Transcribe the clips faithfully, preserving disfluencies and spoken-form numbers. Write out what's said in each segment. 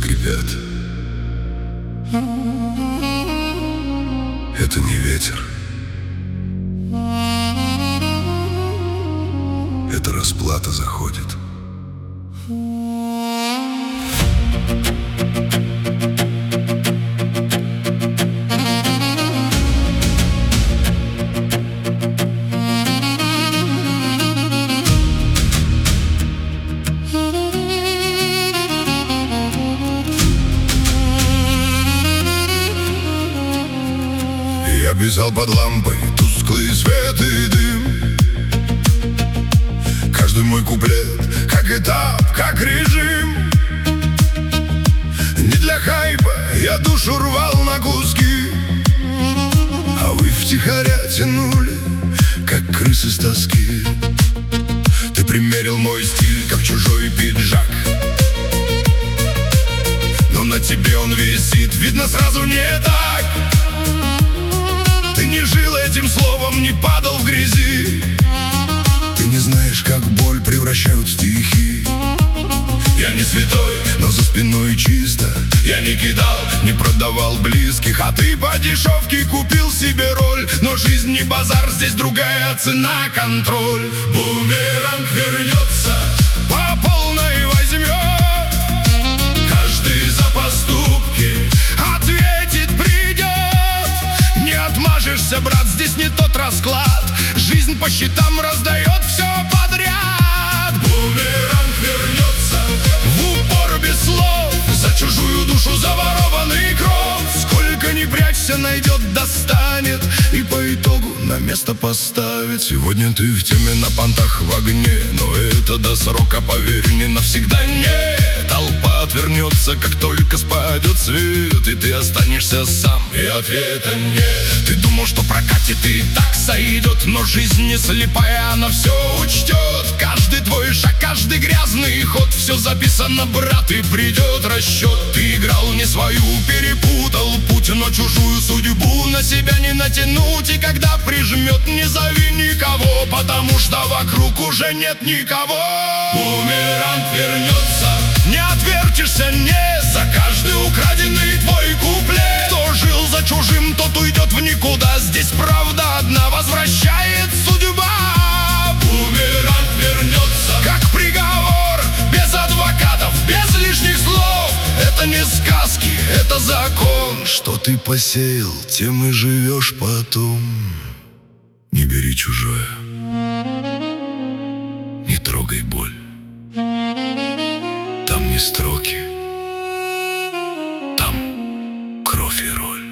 скрипят. Это не ветер, это расплата заходит. Я бежал под лампой, тусклый свет и дым. Каждый мой куплет, как этап, как режим. Не для хайпа, я душу рвал на куски, а вы втихаря тянули, как крысы с тоски. Ты примерил мой стиль, как чужой пиджак, но на тебе он висит, видно сразу не так. Ты не жил этим словом, не падал в грязи. Ты не знаешь, как боль превращают в стихи. Я не святой, но за спиной чисто. Я не кидал, не продавал близких, а ты по дешевке купил себе роль. Но жизнь не базар, здесь другая цена, контроль. Бумеранг вернется, по полной возьмет. Каждый за поступки ответит, придет. Не отмажешься, брат, здесь не тот расклад. Жизнь по счетам раздает все подряд. Бумеранг вернется в упор без слов. За чужую душу заворованный кров. Сколько ни прячься, найдет, достанет и по итогу на место поставит. Сегодня ты в теме, на понтах, в огне, но это до срока, поверь, не навсегда, нет. Толпа отвернется, как только спадет свет, и ты останешься сам, и ответа нет. Ты думал, что прокатит и так сойдет, но жизнь не слепая, она все учтет. Каждый твой шаг, каждый грязный ход, все записано, брат, и придет расчет. Ты играл не свою, перепутал путь, но чужую судьбу на себя не натянуть. И когда прижмет, не зови никого, потому что вокруг уже нет никого. Бумеранг вернется, не отвертишься, не. За каждый украденный твой куплет. Кто жил за чужим, тот уйдет в никуда. Здесь правда одна возвращает судьба. Бумеранг вернется, как приговор, без адвокатов, без лишних слов. Это не сказки, это закон. Что ты посеял, тем и живешь потом. Не бери чужое, не трогай боль. Там не строки, там кровь и роль.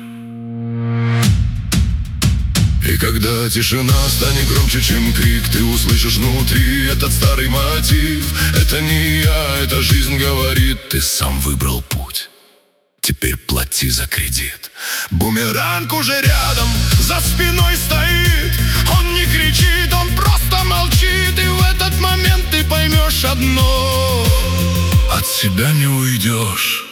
И когда тишина станет громче, чем крик, ты услышишь внутри этот старый мотив. Это не я, это жизнь говорит. Ты сам выбрал путь, теперь плати за кредит. Бумеранг уже рядом, за спиной стоит. Он не кричит, он просто молчит. И в этот момент ты поймешь одно: от себя не уйдешь.